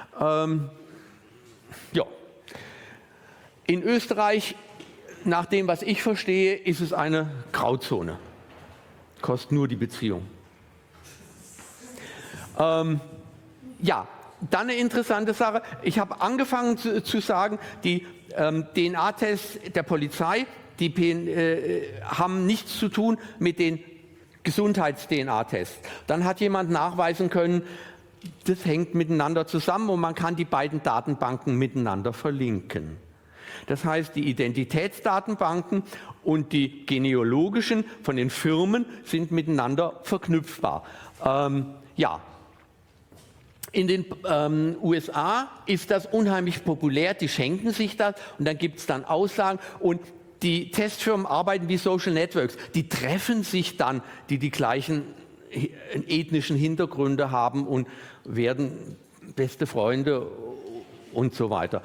Ja. In Österreich, nach dem, was ich verstehe, ist es eine Grauzone. Kostet nur die Beziehung. Ja, dann eine interessante Sache. Ich habe angefangen zu sagen, die DNA-Tests der Polizei, die haben nichts zu tun mit den Gesundheits-DNA-Tests. Dann hat jemand nachweisen können, das hängt miteinander zusammen und man kann die beiden Datenbanken miteinander verlinken. Das heißt, die Identitätsdatenbanken und die genealogischen von den Firmen sind miteinander verknüpfbar. Ja. In den USA ist das unheimlich populär, die schenken sich das und dann gibt es dann Aussagen und die Testfirmen arbeiten wie Social Networks, die treffen sich dann, die gleichen ethnischen Hintergründe haben und werden beste Freunde und so weiter.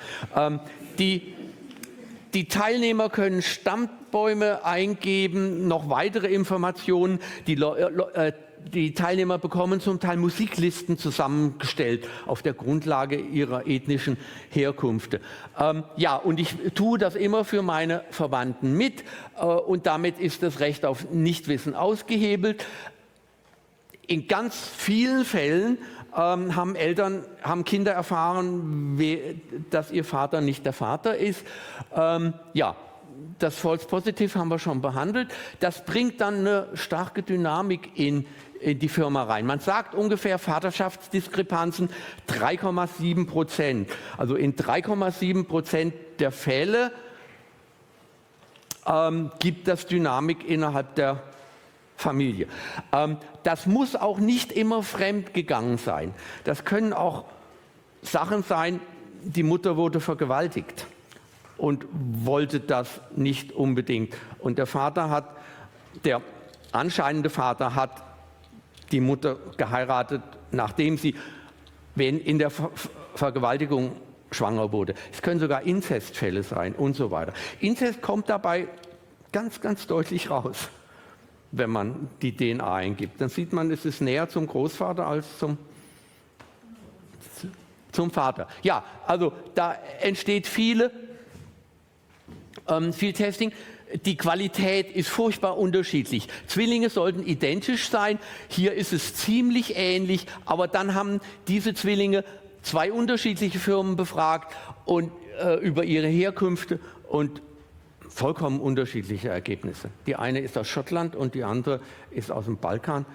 Die Teilnehmer können Stammbäume eingeben, noch weitere Informationen. Die Teilnehmer bekommen zum Teil Musiklisten zusammengestellt auf der Grundlage ihrer ethnischen Herkunft. Ja, und ich tue das immer für meine Verwandten mit und damit ist das Recht auf Nichtwissen ausgehebelt. In ganz vielen Fällen haben Kinder erfahren, dass ihr Vater nicht der Vater ist. Ja, das False Positive haben wir schon behandelt. Das bringt dann eine starke Dynamik in die Firma rein. Man sagt ungefähr Vaterschaftsdiskrepanzen 3,7%. Also in 3,7% der Fälle gibt das Dynamik innerhalb der Familie. Das muss auch nicht immer fremd gegangen sein. Das können auch Sachen sein, die Mutter wurde vergewaltigt und wollte das nicht unbedingt. Und der anscheinende Vater hat die Mutter geheiratet, nachdem sie in der Vergewaltigung schwanger wurde. Es können sogar Inzestfälle sein und so weiter. Inzest kommt dabei ganz, ganz deutlich raus, wenn man die DNA eingibt. Dann sieht man, es ist näher zum Großvater als zum Vater. Ja, also da entsteht viel Testing. Die Qualität ist furchtbar unterschiedlich. Zwillinge sollten identisch sein. Hier ist es ziemlich ähnlich, aber dann haben diese Zwillinge 2 unterschiedliche Firmen befragt und über ihre Herkünfte und vollkommen unterschiedliche Ergebnisse. Die eine ist aus Schottland und die andere ist aus dem Balkan.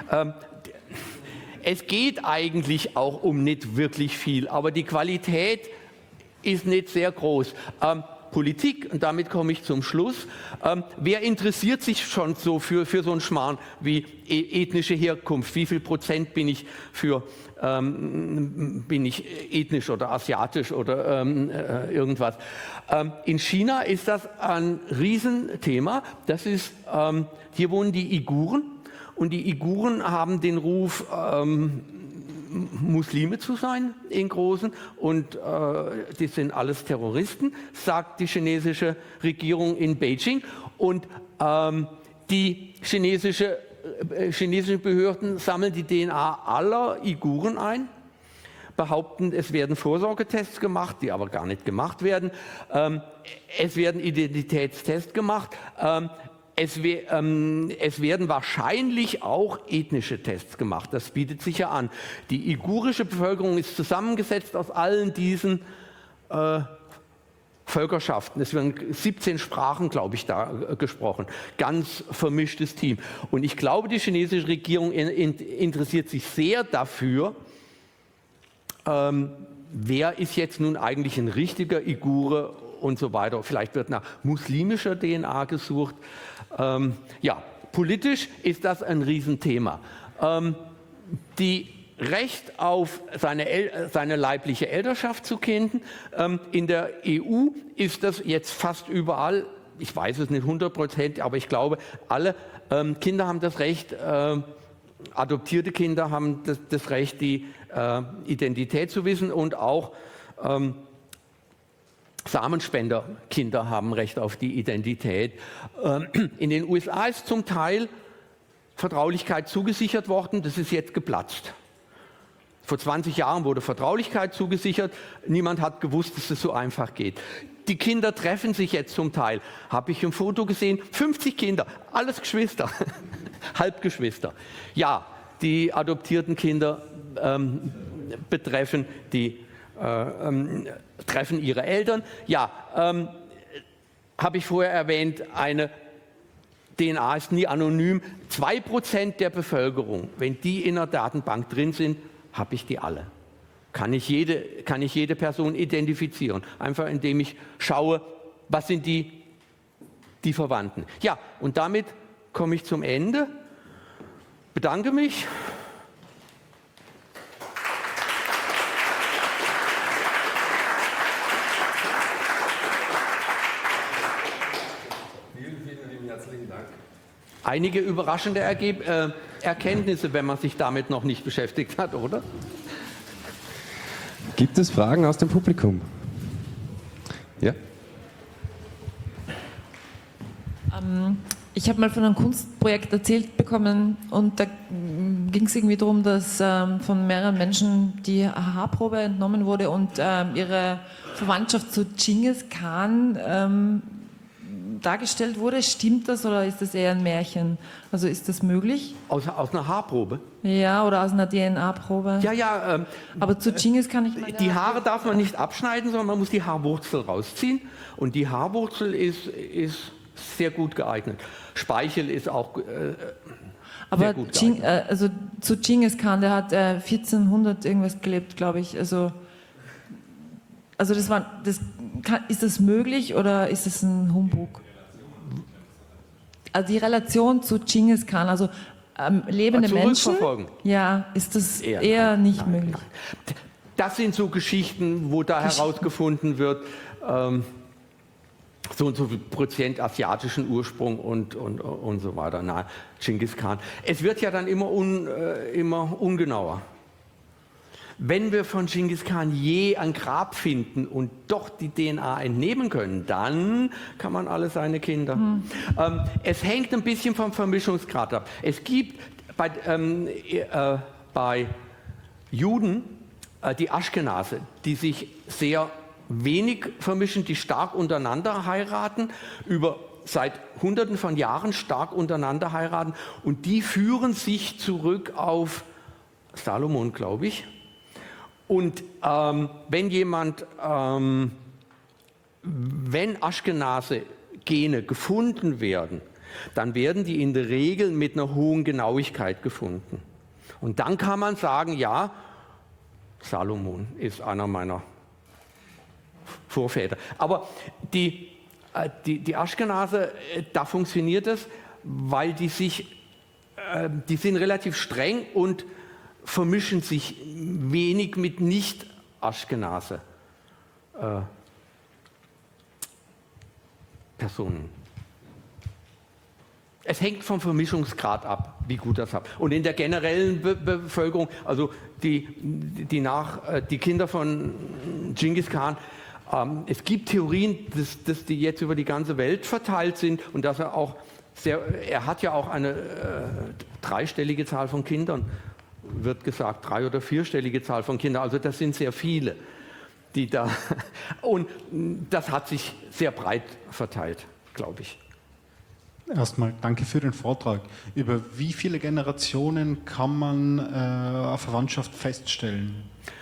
Es geht eigentlich auch um nicht wirklich viel, aber die Qualität ist nicht sehr groß. Politik, und damit komme ich zum Schluss. Wer interessiert sich schon so für so einen Schmarrn wie ethnische Herkunft? Wie viel Prozent bin ich ethnisch oder asiatisch oder irgendwas? In China ist das ein Riesenthema. Das ist, hier wohnen die Uiguren und die Uiguren haben den Ruf, Muslime zu sein in Großen und die sind alles Terroristen, sagt die chinesische Regierung in Beijing. Und die chinesischen Behörden sammeln die DNA aller Uiguren ein, behaupten, es werden Vorsorgetests gemacht, die aber gar nicht gemacht werden. Es werden Identitätstests gemacht. Es werden wahrscheinlich auch ethnische Tests gemacht. Das bietet sich ja an. Die uigurische Bevölkerung ist zusammengesetzt aus allen diesen Völkerschaften. Es werden 17 Sprachen, glaube ich, da gesprochen. Ganz vermischtes Team. Und ich glaube, die chinesische Regierung interessiert sich sehr dafür, wer ist jetzt nun eigentlich ein richtiger Uigure und so weiter. Vielleicht wird nach muslimischer DNA gesucht. Ja, politisch ist das ein Riesenthema. Die Recht auf seine leibliche Elternschaft zu Kindern. In der EU ist das jetzt fast überall, ich weiß es nicht 100%, aber ich glaube, alle Kinder haben das Recht, adoptierte Kinder haben das Recht, die Identität zu wissen, und auch Samenspenderkinder haben Recht auf die Identität. In den USA ist zum Teil Vertraulichkeit zugesichert worden, das ist jetzt geplatzt. Vor 20 Jahren wurde Vertraulichkeit zugesichert, niemand hat gewusst, dass es so einfach geht. Die Kinder treffen sich jetzt zum Teil, habe ich im Foto gesehen, 50 Kinder, alles Geschwister, Halbgeschwister. Ja, die adoptierten Kinder treffen ihre Eltern. Ja, habe ich vorher erwähnt, eine DNA ist nie anonym. 2% der Bevölkerung, wenn die in der Datenbank drin sind, habe ich die alle. Kann ich jede Person identifizieren. Einfach indem ich schaue, was sind die Verwandten. Ja, und damit komme ich zum Ende. Bedanke mich. Vielen herzlichen Dank. Einige überraschende Erkenntnisse, wenn man sich damit noch nicht beschäftigt hat, oder? Gibt es Fragen aus dem Publikum? Ja? Ich habe mal von einem Kunstprojekt erzählt bekommen und da ging es irgendwie darum, dass von mehreren Menschen die Haarprobe entnommen wurde und ihre Verwandtschaft zu Genghis Khan dargestellt wurde. Stimmt das oder ist das eher ein Märchen? Also ist das möglich? Aus einer Haarprobe? Ja, oder aus einer DNA-Probe? Ja, Aber zu Genghis kann ich meine... die Haare darf man nicht abschneiden, sondern man muss die Haarwurzel rausziehen. Und die Haarwurzel ist sehr gut geeignet. Speichel ist auch aber sehr gut geeignet. also zu Genghis Khan, der hat 1400 irgendwas gelebt, glaube ich. Also ist das möglich oder ist es ein Humbug? Also die Relation zu Genghis Khan, also lebende Menschen, zurückverfolgen? ja, ist das eher nicht möglich. Nein. Das sind so Geschichten, wo da herausgefunden wird, so und so viel Prozent asiatischen Ursprung und so weiter. Nein, Genghis Khan. Es wird ja dann immer ungenauer. Wenn wir von Genghis Khan je ein Grab finden und doch die DNA entnehmen können, dann kann man alle seine Kinder. Es hängt ein bisschen vom Vermischungsgrad ab. Es gibt bei Juden die Aschkenase, die sich sehr wenig vermischen, die stark untereinander heiraten, seit Hunderten von Jahren stark untereinander heiraten, und die führen sich zurück auf Salomon, glaube ich. Und wenn Aschkenase-Gene gefunden werden, dann werden die in der Regel mit einer hohen Genauigkeit gefunden. Und dann kann man sagen, ja, Salomon ist einer meiner Vorväter. Aber die Aschkenase, da funktioniert es, weil die sind relativ streng und vermischen sich wenig mit Nicht-Aschkenase-Personen. Es hängt vom Vermischungsgrad ab, wie gut das hat. Und in der generellen Bevölkerung, also die Kinder von Genghis Khan, es gibt Theorien, dass die jetzt über die ganze Welt verteilt sind und dass er hat ja auch eine dreistellige Zahl von Kindern, wird gesagt, 3- oder 4-stellige Zahl von Kindern, also das sind sehr viele, die da, und das hat sich sehr breit verteilt, glaube ich. Erstmal danke für den Vortrag. Über wie viele Generationen kann man Verwandtschaft feststellen?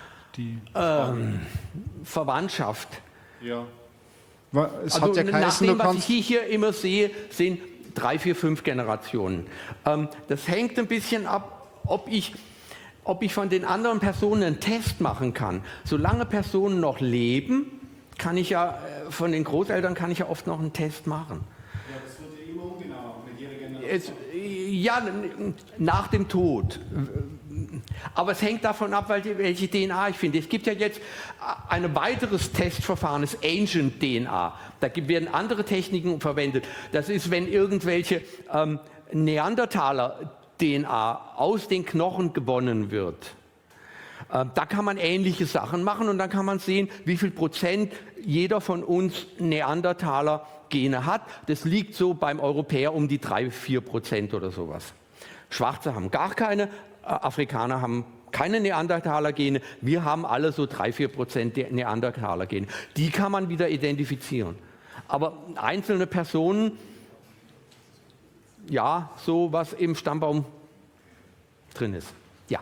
Verwandtschaft. Ja. Es Also hat ja nach dem, was kannst ich hier immer sehe, sind 3, 4, 5 Generationen. Das hängt ein bisschen ab, ob ich von den anderen Personen einen Test machen kann. Solange Personen noch leben, kann ich ja, von den Großeltern kann ich ja oft noch einen Test machen. Ja, das wird ja immer ungenauer mit jeder Generation. Ja, nach dem Tod. Aber es hängt davon ab, welche DNA ich finde. Es gibt ja jetzt ein weiteres Testverfahren, das Ancient DNA. Da werden andere Techniken verwendet. Das ist, wenn irgendwelche Neandertaler-DNA aus den Knochen gewonnen wird. Da kann man ähnliche Sachen machen und dann kann man sehen, wie viel Prozent jeder von uns Neandertaler-Gene hat. Das liegt so beim Europäer um die 3-4% oder sowas. Schwarze haben gar keine, Afrikaner haben keine Neandertaler-Gene. Wir haben alle so 3-4% Neandertaler-Gene. Die kann man wieder identifizieren. Aber einzelne Personen, ja, so was im Stammbaum drin ist. Ja.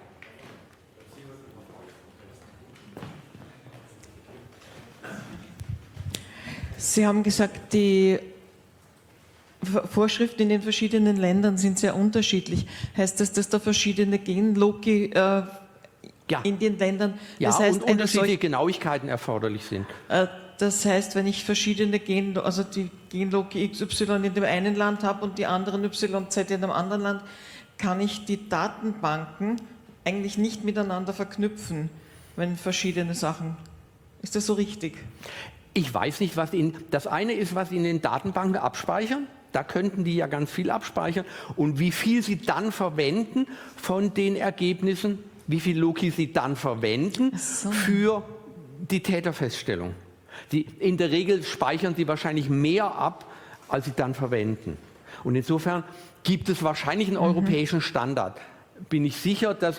Sie haben gesagt, die Vorschriften in den verschiedenen Ländern sind sehr unterschiedlich. Heißt das, dass da verschiedene Genlogi in den Ländern, das heißt, und unterschiedliche Genauigkeiten erforderlich sind. Das heißt, wenn ich verschiedene also die Genlogi XY in dem einen Land habe und die anderen YZ in einem anderen Land, kann ich die Datenbanken eigentlich nicht miteinander verknüpfen, wenn verschiedene Sachen. Ist das so richtig? Ich weiß nicht, das eine ist, was Sie in den Datenbanken abspeichern. Da könnten die ja ganz viel abspeichern. Und wie viel Sie dann verwenden von den Ergebnissen, wie viel Loki Sie dann verwenden für die Täterfeststellung. In der Regel speichern Sie wahrscheinlich mehr ab, als Sie dann verwenden. Und insofern gibt es wahrscheinlich einen europäischen Standard. bin ich sicher, dass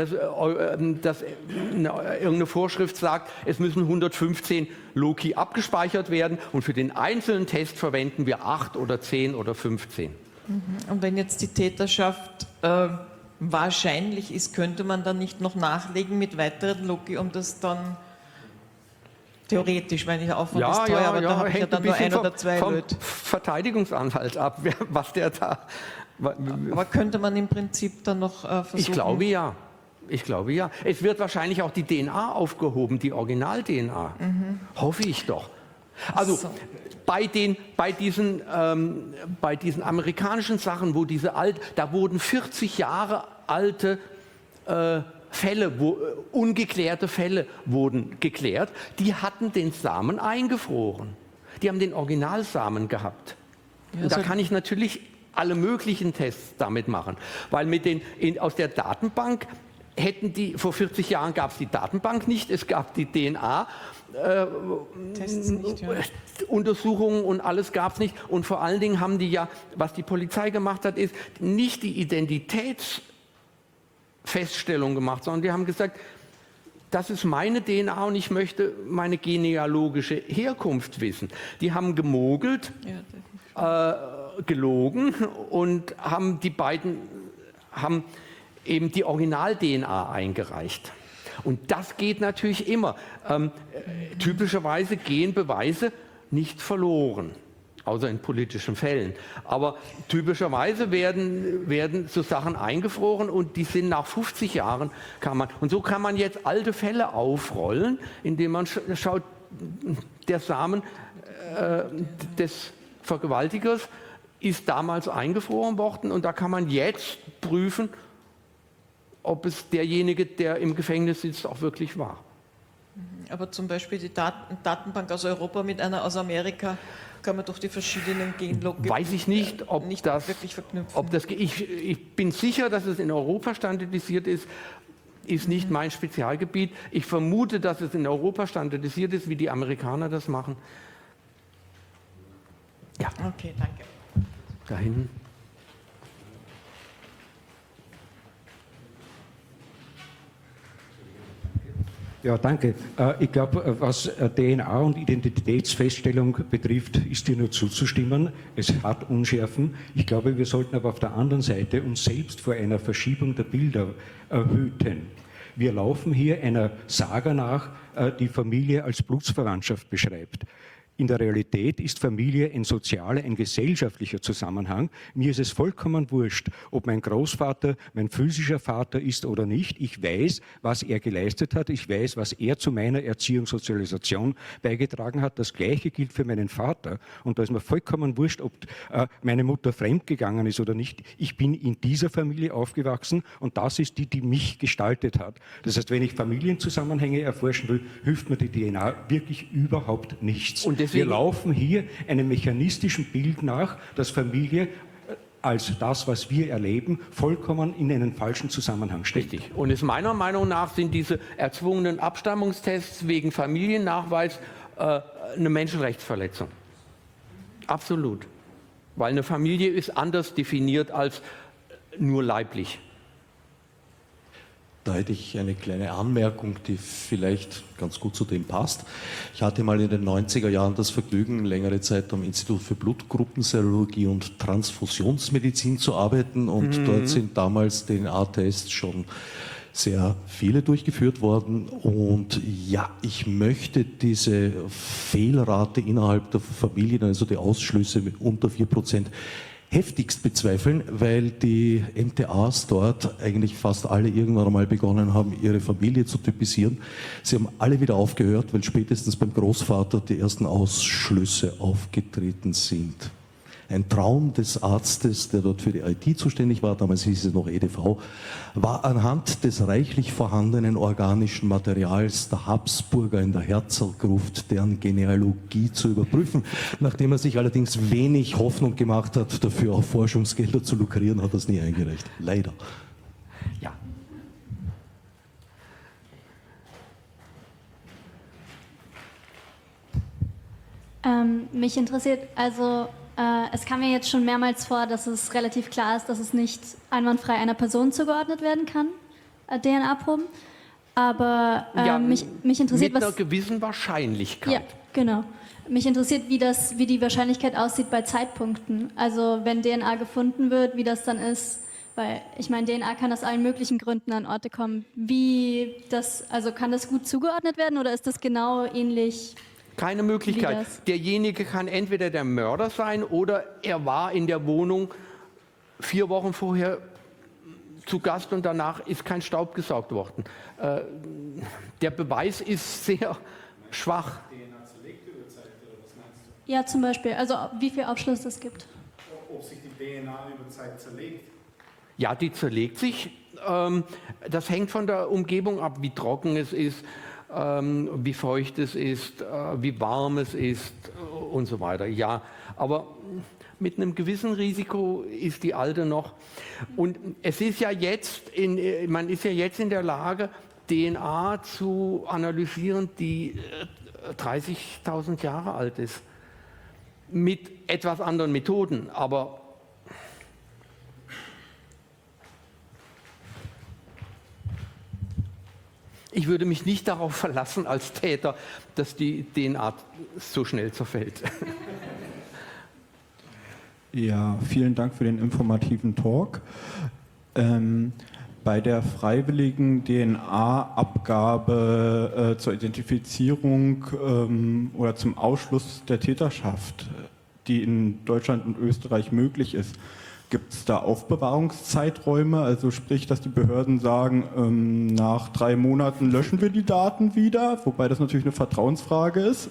irgendeine Vorschrift sagt, es müssen 115 Loci abgespeichert werden und für den einzelnen Test verwenden wir 8 oder 10 oder 15. Und wenn jetzt die Täterschaft wahrscheinlich ist, könnte man dann nicht noch nachlegen mit weiteren Loci, um das dann theoretisch, weil der Aufwand ist teuer, aber da habe ich ja dann nur 1 oder 2 vom Leute. Verteidigungsanwalt ab, was der da... Aber könnte man im Prinzip dann noch versuchen? Ich glaube ja. Es wird wahrscheinlich auch die DNA aufgehoben, die Original-DNA. Hoffe ich doch. Also So. bei diesen amerikanischen Sachen, wo da wurden 40 Jahre alte Fälle, ungeklärte Fälle wurden geklärt, die hatten den Samen eingefroren. Die haben den Originalsamen gehabt. Und da kann ich natürlich alle möglichen Tests damit machen. Weil aus der Datenbank vor 40 Jahren gab es die Datenbank nicht, es gab die DNA. Tests nicht, ja. Untersuchungen und alles gab es nicht. Und vor allen Dingen haben die ja, was die Polizei gemacht hat, ist nicht die Identitätsfeststellung gemacht, sondern die haben gesagt, das ist meine DNA und ich möchte meine genealogische Herkunft wissen. Die haben gemogelt, gelogen und haben eben die Original-DNA eingereicht. Und das geht natürlich immer. Typischerweise gehen Beweise nicht verloren, außer in politischen Fällen. Aber typischerweise werden so Sachen eingefroren und die sind nach 50 Jahren und so kann man jetzt alte Fälle aufrollen, indem man schaut, der Samen des Vergewaltigers ist damals eingefroren worden und da kann man jetzt prüfen, ob es derjenige, der im Gefängnis sitzt, auch wirklich war. Aber zum Beispiel die Datenbank aus Europa mit einer aus Amerika kann man durch die verschiedenen Genlogi Weiß ich nicht, ob nicht das wirklich verknüpfen. Ich bin sicher, dass es in Europa standardisiert ist nicht mein Spezialgebiet. Ich vermute, dass es in Europa standardisiert ist, wie die Amerikaner das machen. Ja, Okay, danke. da hinten. Ja, danke. Ich glaube, was DNA und Identitätsfeststellung betrifft, ist dir nur zuzustimmen. Es hat Unschärfen. Ich glaube, wir sollten aber auf der anderen Seite uns selbst vor einer Verschiebung der Bilder hüten. Wir laufen hier einer Saga nach, die Familie als Blutsverwandtschaft beschreibt. In der Realität ist Familie ein sozialer, ein gesellschaftlicher Zusammenhang. Mir ist es vollkommen wurscht, ob mein Großvater mein physischer Vater ist oder nicht. Ich weiß, was er geleistet hat. Ich weiß, was er zu meiner Erziehung, Sozialisation beigetragen hat. Das Gleiche gilt für meinen Vater. Und da ist mir vollkommen wurscht, ob meine Mutter fremdgegangen ist oder nicht. Ich bin in dieser Familie aufgewachsen und das ist die mich gestaltet hat. Das heißt, wenn ich Familienzusammenhänge erforschen will, hilft mir die DNA wirklich überhaupt nichts. Und wir laufen hier einem mechanistischen Bild nach, dass Familie als das, was wir erleben, vollkommen in einen falschen Zusammenhang steht. Richtig. Und es meiner Meinung nach sind diese erzwungenen Abstammungstests wegen Familiennachweis eine Menschenrechtsverletzung. Absolut. Weil eine Familie ist anders definiert als nur leiblich. Da hätte ich eine kleine Anmerkung, die vielleicht ganz gut zu dem passt. Ich hatte mal in den 90er Jahren das Vergnügen, längere Zeit am Institut für Blutgruppenserologie und Transfusionsmedizin zu arbeiten und dort sind damals DNA-Tests schon sehr viele durchgeführt worden und ja, ich möchte diese Fehlrate innerhalb der Familien, also die Ausschlüsse mit unter 4%, heftigst bezweifeln, weil die MTAs dort eigentlich fast alle irgendwann einmal begonnen haben, ihre Familie zu typisieren. Sie haben alle wieder aufgehört, weil spätestens beim Großvater die ersten Ausschlüsse aufgetreten sind. Ein Traum des Arztes, der dort für die IT zuständig war, damals hieß es noch EDV, war anhand des reichlich vorhandenen organischen Materials der Habsburger in der Herzlgruft deren Genealogie zu überprüfen. Nachdem er sich allerdings wenig Hoffnung gemacht hat, dafür auch Forschungsgelder zu lukrieren, hat er es nie eingereicht. Leider. Ja. Mich interessiert, also Es kam mir jetzt schon mehrmals vor, dass es relativ klar ist, dass es nicht einwandfrei einer Person zugeordnet werden kann, DNA-Proben. Aber mich interessiert, mit einer gewissen Wahrscheinlichkeit. Ja, genau. Mich interessiert, wie die Wahrscheinlichkeit aussieht bei Zeitpunkten. Also wenn DNA gefunden wird, wie das dann ist. Weil ich meine, DNA kann aus allen möglichen Gründen an Orte kommen. Also kann das gut zugeordnet werden oder ist das genau ähnlich? Keine Möglichkeit. Derjenige kann entweder der Mörder sein oder er war in der Wohnung 4 Wochen vorher zu Gast und danach ist kein Staub gesaugt worden. Der Beweis ist sehr schwach. Ja, zum Beispiel. Also wie viel Aufschluss es gibt. Ob sich die DNA über Zeit zerlegt? Ja, die zerlegt sich. Das hängt von der Umgebung ab, wie trocken es ist, wie feucht es ist, wie warm es ist und so weiter. Ja, aber mit einem gewissen Risiko ist die alte noch. Und es ist ja man ist ja jetzt in der Lage, DNA zu analysieren, die 30.000 Jahre alt ist. Mit etwas anderen Methoden, aber ich würde mich nicht darauf verlassen als Täter, dass die DNA so schnell zerfällt. Ja, vielen Dank für den informativen Talk. Bei der freiwilligen DNA-Abgabe zur Identifizierung oder zum Ausschluss der Täterschaft, die in Deutschland und Österreich möglich ist, gibt es da Aufbewahrungszeiträume? Also sprich, dass die Behörden sagen, nach 3 Monaten löschen wir die Daten wieder, wobei das natürlich eine Vertrauensfrage ist.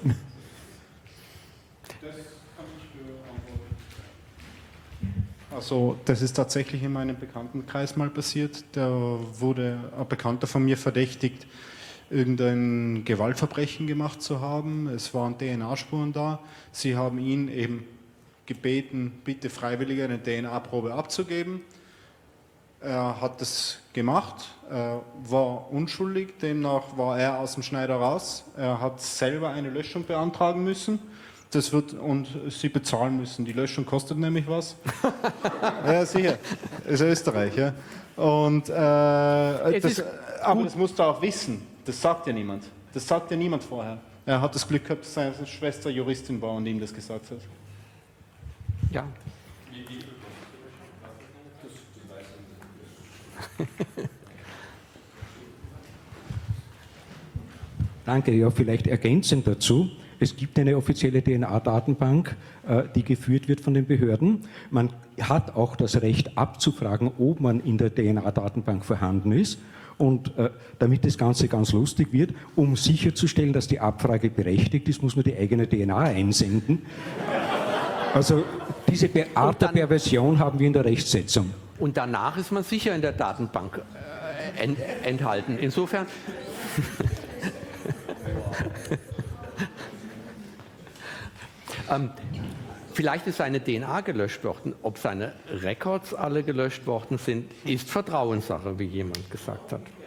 Also das ist tatsächlich in meinem Bekanntenkreis mal passiert. Da wurde ein Bekannter von mir verdächtigt, irgendein Gewaltverbrechen gemacht zu haben. Es waren DNA-Spuren da. Sie haben ihn eben gebeten, bitte freiwillig eine DNA-Probe abzugeben. Er hat das gemacht, war unschuldig, demnach war er aus dem Schneider raus. Er hat selber eine Löschung beantragen müssen. Und sie bezahlen müssen. Die Löschung kostet nämlich was. Ja, sicher. Das ist Österreich. Ja. Und, aber das musst du auch wissen. Das sagt ja niemand. Das sagt ja niemand vorher. Er hat das Glück gehabt, dass seine Schwester Juristin war und ihm das gesagt hat. Ja. Danke. Ja, vielleicht ergänzend dazu. Es gibt eine offizielle DNA-Datenbank, die geführt wird von den Behörden. Man hat auch das Recht abzufragen, ob man in der DNA-Datenbank vorhanden ist. Und damit das Ganze ganz lustig wird, um sicherzustellen, dass die Abfrage berechtigt ist, muss man die eigene DNA einsenden. Also diese Art der Perversion haben wir in der Rechtsetzung. Und danach ist man sicher in der Datenbank enthalten. Insofern... Vielleicht ist seine DNA gelöscht worden. Ob seine Records alle gelöscht worden sind, ist Vertrauenssache, wie jemand gesagt hat.